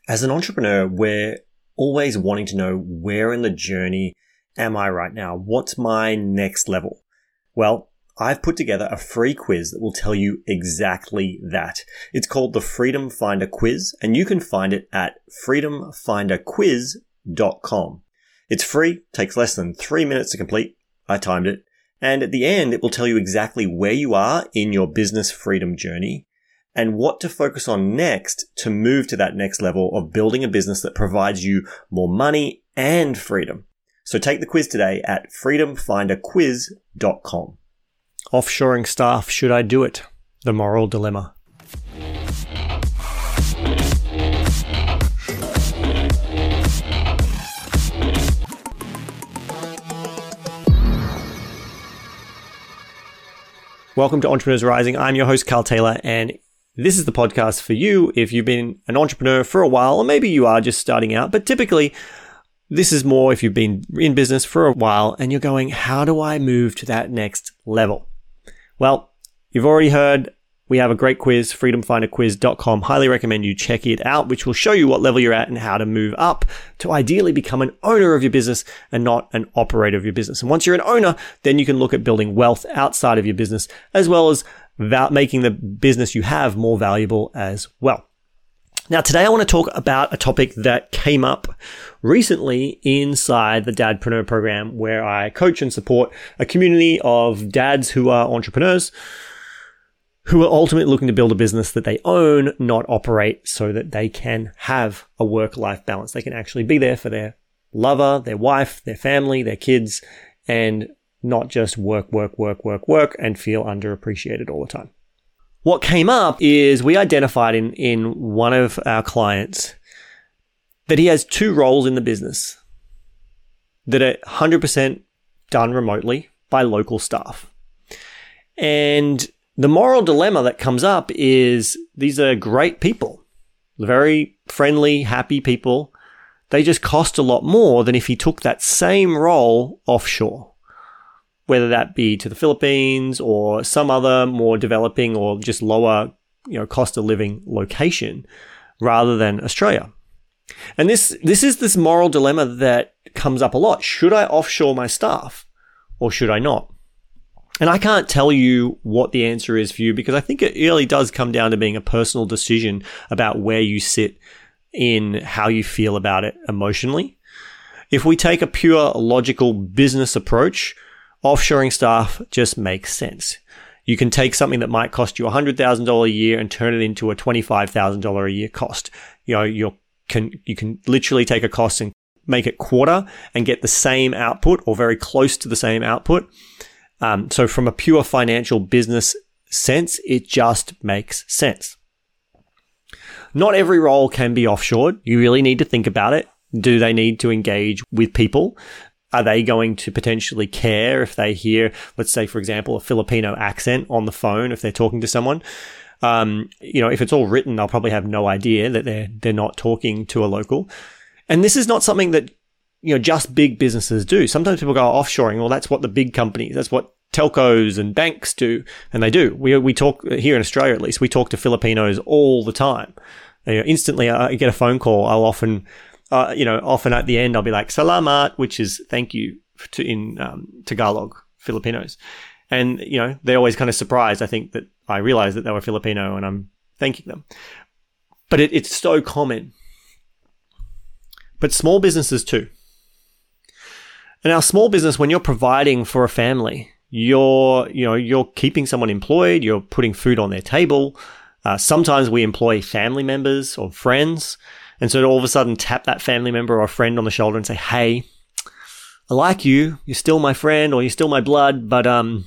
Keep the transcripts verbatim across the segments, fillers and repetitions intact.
As an entrepreneur, we're always wanting to know, where in the journey am I right now? What's my next level? Well, I've put together a free quiz that will tell you exactly that. It's called the Freedom Finder Quiz, and you can find it at freedom finder quiz dot com. It's free, takes less than three minutes to complete. I timed it. And at the end, it will tell you exactly where you are in your business freedom journey and what to focus on next to move to that next level of building a business that provides you more money and freedom. So take the quiz today at freedom finder quiz dot com. Offshoring staff, should I do it? The moral dilemma. Welcome to Entrepreneurs Rising. I'm your host, Carl Taylor, and this is the podcast for you if you've been an entrepreneur for a while, or maybe you are just starting out. But typically, this is more if you've been in business for a while and you're going, how do I move to that next level? Well, you've already heard we have a great quiz, freedom finder quiz dot com. Highly recommend you check it out, which will show you what level you're at and how to move up to ideally become an owner of your business and not an operator of your business. And once you're an owner, then you can look at building wealth outside of your business, as well as val- making the business you have more valuable as well. Now, today I want to talk about a topic that came up recently inside the Dadpreneur program, where I coach and support a community of dads who are entrepreneurs, who are ultimately looking to build a business that they own, not operate, so that they can have a work-life balance. They can actually be there for their lover, their wife, their family, their kids, and not just work, work, work, work, work, and feel underappreciated all the time. What came up is we identified in, in one of our clients that he has two roles in the business that are one hundred percent done remotely by local staff. And the moral dilemma that comes up is these are great people, very friendly, happy people. They just cost a lot more than if he took that same role offshore, whether that be to the Philippines or some other more developing or just lower, you know, cost of living location rather than Australia. And this this is this moral dilemma that comes up a lot. Should I offshore my staff or should I not? And I can't tell you what the answer is for you, because I think it really does come down to being a personal decision about where you sit in how you feel about it emotionally. If we take a pure logical business approach, offshoring staff just makes sense. You can take something that might cost you one hundred thousand dollars a year and turn it into a twenty-five thousand dollars a year cost. You know, you can you can literally take a cost and make it quarter and get the same output or very close to the same output. Um, so from a pure financial business sense, it just makes sense. Not every role can be offshored. You really need to think about it. Do they need to engage with people? Are they going to potentially care if they hear, let's say, for example, a Filipino accent on the phone if they're talking to someone? Um, you know, if it's all written, they'll probably have no idea that they're they're not talking to a local. And this is not something that, you know, just big businesses do. Sometimes people go offshoring. Well, that's what the big companies, that's what telcos and banks do, and they do. We we talk here in Australia, at least. We talk to Filipinos all the time. You know, instantly, I get a phone call. I'll often. Uh, you know, often at the end, I'll be like, salamat, which is thank you to, in um, Tagalog, Filipinos. And, you know, they're always kind of surprised, I think, that I realize that they were Filipino and I'm thanking them. But it, it's so common. But small businesses too. And our small business, when you're providing for a family, you're, you know, you're keeping someone employed, you're putting food on their table. Uh, sometimes we employ family members or friends. And so to all of a sudden tap that family member or friend on the shoulder and say, hey, I like you. You're still my friend or you're still my blood, but um,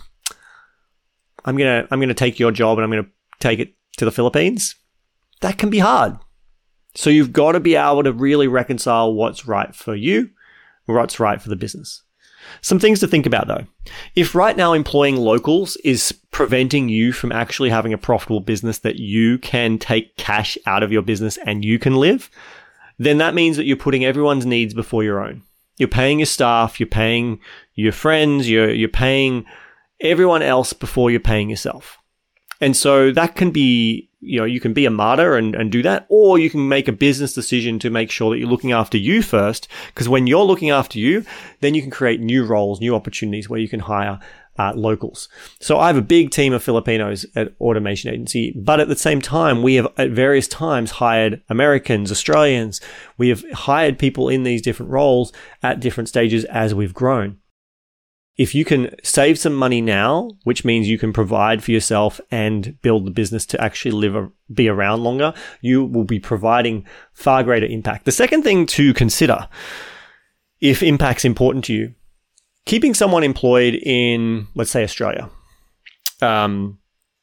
I'm going to I'm gonna take your job and I'm going to take it to the Philippines. That can be hard. So you've got to be able to really reconcile what's right for you, what's right for the business. Some things to think about though. If right now employing locals is preventing you from actually having a profitable business that you can take cash out of your business and you can live, then that means that you're putting everyone's needs before your own. You're paying your staff, you're paying your friends, you're you're paying everyone else before you're paying yourself. And so that can be you know, you can be a martyr and, and do that, or you can make a business decision to make sure that you're looking after you first. Because when you're looking after you, then you can create new roles, new opportunities where you can hire uh, locals. So I have a big team of Filipinos at Automation Agency, but at the same time, we have at various times hired Americans, Australians. We have hired people in these different roles at different stages as we've grown. If you can save some money now, which means you can provide for yourself and build the business to actually live, or be around longer, you will be providing far greater impact. The second thing to consider, if impact's important to you, keeping someone employed in, let's say, Australia. Um,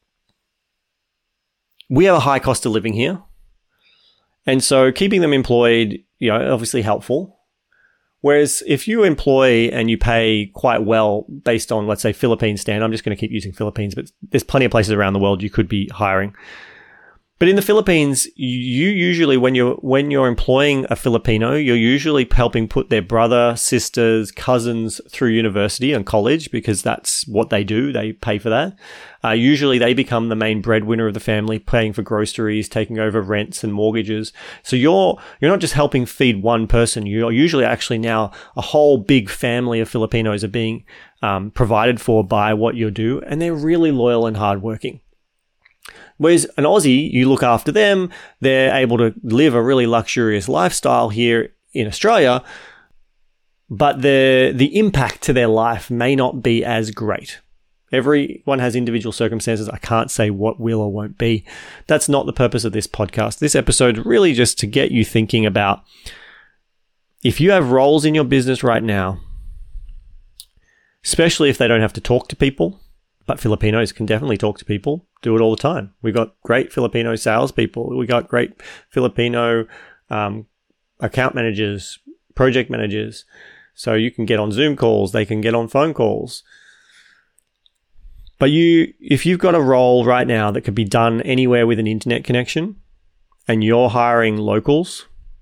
we have a high cost of living here. And so keeping them employed, you know, obviously helpful. Whereas if you employ and you pay quite well based on, let's say, Philippines standard, I'm just going to keep using Philippines, but there's plenty of places around the world you could be hiring. But in the Philippines, you usually, when you're when you're employing a Filipino, you're usually helping put their brother, sisters, cousins through university and college, because that's what they do. They pay for that. Uh, usually they become the main breadwinner of the family, paying for groceries, taking over rents and mortgages. So you're you're not just helping feed one person. You're usually actually now a whole big family of Filipinos are being um, provided for by what you do, and they're really loyal and hardworking. Whereas an Aussie, you look after them, they're able to live a really luxurious lifestyle here in Australia, but the the impact to their life may not be as great. Everyone has individual circumstances. I can't say what will or won't be. That's not the purpose of this podcast. This episode is really just to get you thinking about, if you have roles in your business right now, especially if they don't have to talk to people, but Filipinos can definitely talk to people, do it all the time. We've got great Filipino salespeople. We got great Filipino um, account managers, project managers. So you can get on Zoom calls. They can get on phone calls. But you, if you've got a role right now that could be done anywhere with an internet connection, and you're hiring locals,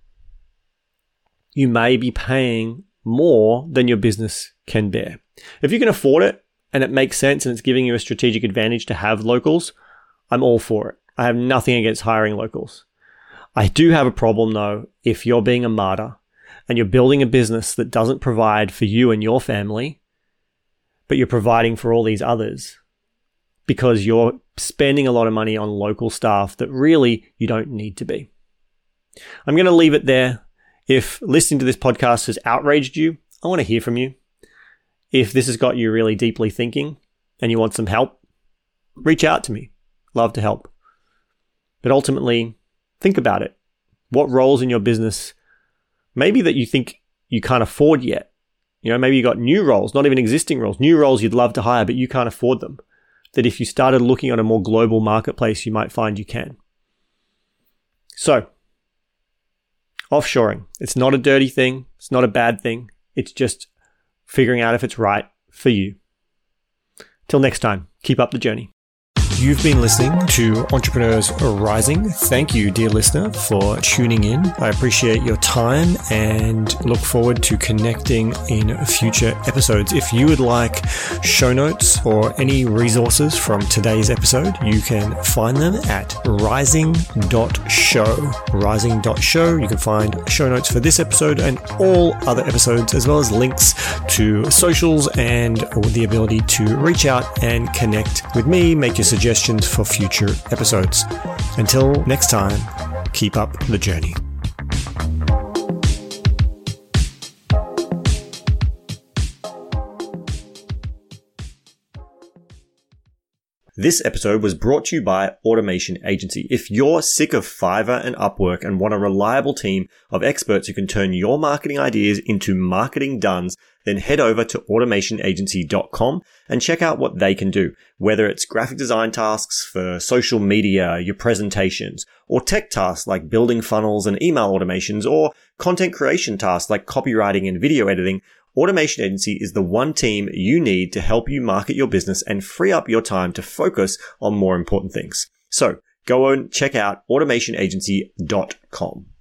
you may be paying more than your business can bear. If you can afford it, and it makes sense and it's giving you a strategic advantage to have locals, I'm all for it. I have nothing against hiring locals. I do have a problem though, if you're being a martyr and you're building a business that doesn't provide for you and your family, but you're providing for all these others because you're spending a lot of money on local staff that really you don't need to be. I'm going to leave it there. If listening to this podcast has outraged you, I want to hear from you. If this has got you really deeply thinking and you want some help, reach out to me. Love to help. But ultimately, think about it. What roles in your business, maybe that you think you can't afford yet? You know, maybe you got new roles, not even existing roles, new roles you'd love to hire, but you can't afford them. That if you started looking at a more global marketplace, you might find you can. So, offshoring. It's not a dirty thing. It's not a bad thing. It's just figuring out if it's right for you. Till next time, keep up the journey. You've been listening to Entrepreneurs Rising. Thank you, dear listener, for tuning in. I appreciate your time and look forward to connecting in future episodes. If you would like show notes or any resources from today's episode, you can find them at rising dot show. rising dot show. You can find show notes for this episode and all other episodes, as well as links to socials and the ability to reach out and connect with me, make your suggestions suggestions for future episodes. Until next time, keep up the journey. This episode was brought to you by Automation Agency. If you're sick of Fiverr and Upwork and want a reliable team of experts who can turn your marketing ideas into marketing dones, then head over to automation agency dot com and check out what they can do. Whether it's graphic design tasks for social media, your presentations, or tech tasks like building funnels and email automations, or content creation tasks like copywriting and video editing, Automation Agency is the one team you need to help you market your business and free up your time to focus on more important things. So go and check out automation agency dot com.